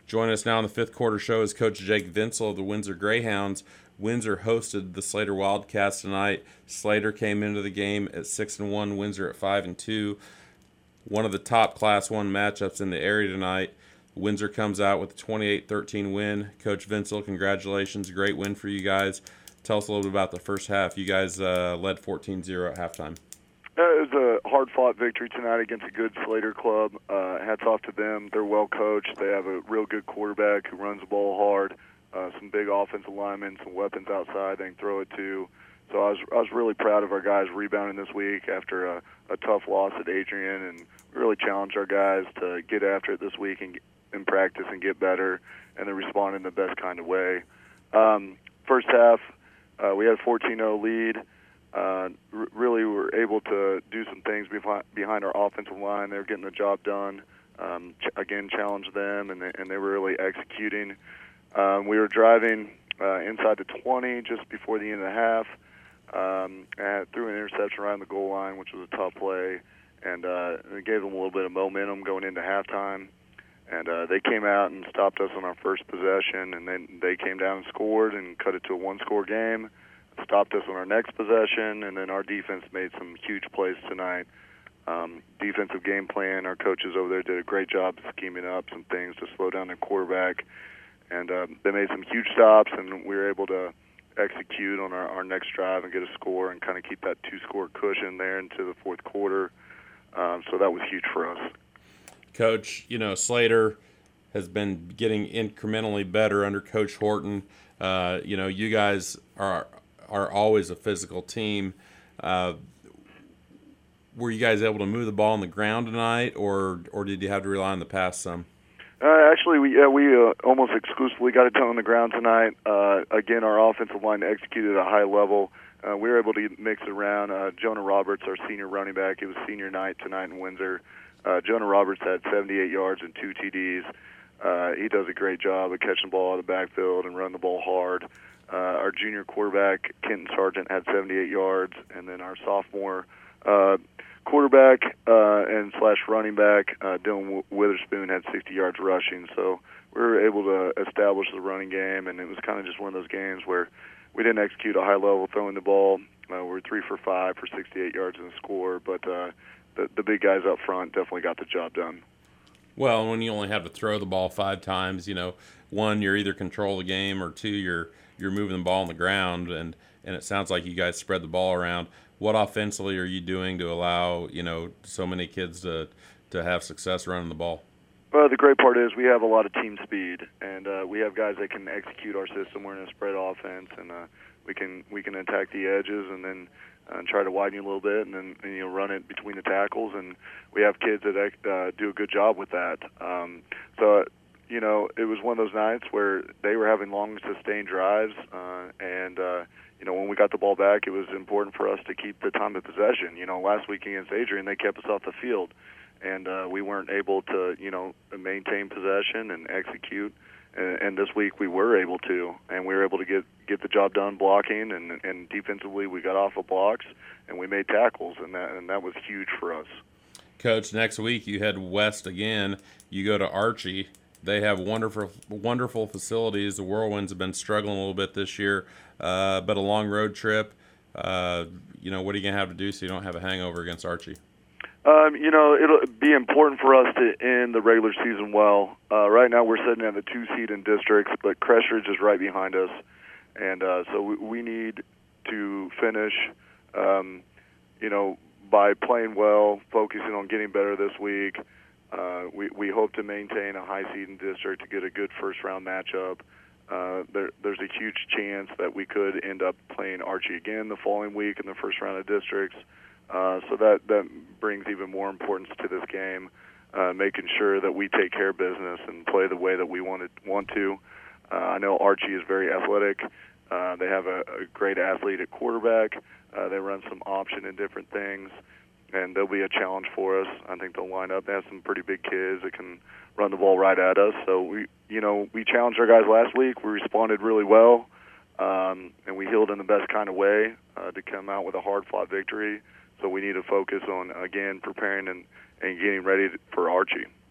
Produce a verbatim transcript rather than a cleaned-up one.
Join us now on the fifth quarter show is Coach Jake Vinsel of the Windsor Greyhounds. Windsor hosted the Slater Wildcats tonight. Slater came into the game at six and one, Windsor at five and two. One of the top Class One matchups in the area tonight. Windsor comes out with a twenty-eight thirteen win. Coach Vinsel, congratulations. Great win for you guys. Tell us a little bit about the first half. You guys uh, led fourteen zero at halftime. Uh, it was a hard-fought victory tonight against a good Slater club. Uh, hats off to them. They're well coached. They have a real good quarterback who runs the ball hard. Uh, some big offensive linemen, some weapons outside they can throw it to. So I was I was really proud of our guys rebounding this week after a, a tough loss at Adrian, and we really challenged our guys to get after it this week and in practice and get better, and then respond in the best kind of way. Um, first half, uh, we had a fourteen oh lead. Uh, r- really were able to do some things behind, behind our offensive line. They were getting the job done. Um, ch- again, challenged them, and they, and they were really executing. Um, we were driving uh, inside the twenty just before the end of the half. Um, and threw an interception around the goal line, which was a tough play, and uh, it gave them a little bit of momentum going into halftime. And uh, they came out and stopped us on our first possession, and then they came down and scored and cut it to a one-score game. Stopped us on our next possession, and then our defense made some huge plays tonight. Um, defensive game plan, our coaches over there did a great job scheming up some things to slow down their quarterback, and uh, they made some huge stops, and we were able to execute on our, our next drive and get a score and kind of keep that two-score cushion there into the fourth quarter. Um, so that was huge for us. Coach, you know, Slater has been getting incrementally better under Coach Horton. Uh, you know, you guys are are always a physical team. Uh, were you guys able to move the ball on the ground tonight, or or did you have to rely on the pass some? Uh, actually, we yeah, we uh, almost exclusively got it done on the ground tonight. Uh, again, our offensive line executed at a high level. Uh, we were able to mix it around. Uh, Jonah Roberts, our senior running back, it was senior night tonight in Windsor. Uh, Jonah Roberts had seventy-eight yards and two T Ds. Uh, he does a great job of catching the ball out of the backfield and running the ball hard. Uh, our junior quarterback, Kenton Sargent, had seventy-eight yards, and then our sophomore uh, quarterback uh, and slash running back, uh, Dylan Witherspoon, had sixty yards rushing. So we were able to establish the running game, and it was kind of just one of those games where we didn't execute a high level throwing the ball. Uh, we were three for five for sixty-eight yards in the score, but uh, the, the big guys up front definitely got the job done. Well, when you only have to throw the ball five times, you know, one, you're either control the game, or two, you're you're moving the ball on the ground, and, and it sounds like you guys spread the ball around. What offensively are you doing to allow, you know, so many kids to to have success running the ball? Well, the great part is we have a lot of team speed, and uh, we have guys that can execute our system. We're in a spread offense, and uh, we can we can attack the edges and then uh, try to widen you a little bit, and then and, you know run it between the tackles. And we have kids that uh, do a good job with that. Um, so. You know, it was one of those nights where they were having long, sustained drives, uh, and, uh, you know, when we got the ball back, it was important for us to keep the time of possession. You know, last week against Adrian, they kept us off the field, and uh, we weren't able to, you know, maintain possession and execute. And, and this week we were able to, and we were able to get, get the job done blocking, and, and defensively we got off of blocks, and we made tackles, and that, and that was huge for us. Coach, next week you head west again. You go to Archie. They have wonderful, wonderful facilities. The Whirlwinds have been struggling a little bit this year, uh, but a long road trip. Uh, you know, what are you gonna have to do so you don't have a hangover against Archie? Um, you know, it'll be important for us to end the regular season well. Uh, right now, we're sitting at the two seed in districts, but Crestridge is right behind us, and uh, so we, we need to finish. Um, you know, by playing well, focusing on getting better this week. Uh, we, we hope to maintain a high seed in district to get a good first-round matchup. Uh, there, there's a huge chance that we could end up playing Archie again the following week in the first round of districts. Uh, so that, that brings even more importance to this game, uh, making sure that we take care of business and play the way that we want to. Want to. Uh, I know Archie is very athletic. Uh, they have a, a great athlete at quarterback. Uh, they run some option and different things. And they'll be a challenge for us. I think they'll line up. They have some pretty big kids that can run the ball right at us. So we, you know, we challenged our guys last week. We responded really well, um, and we healed in the best kind of way uh, to come out with a hard-fought victory. So we need to focus on again preparing and, and getting ready for Archie.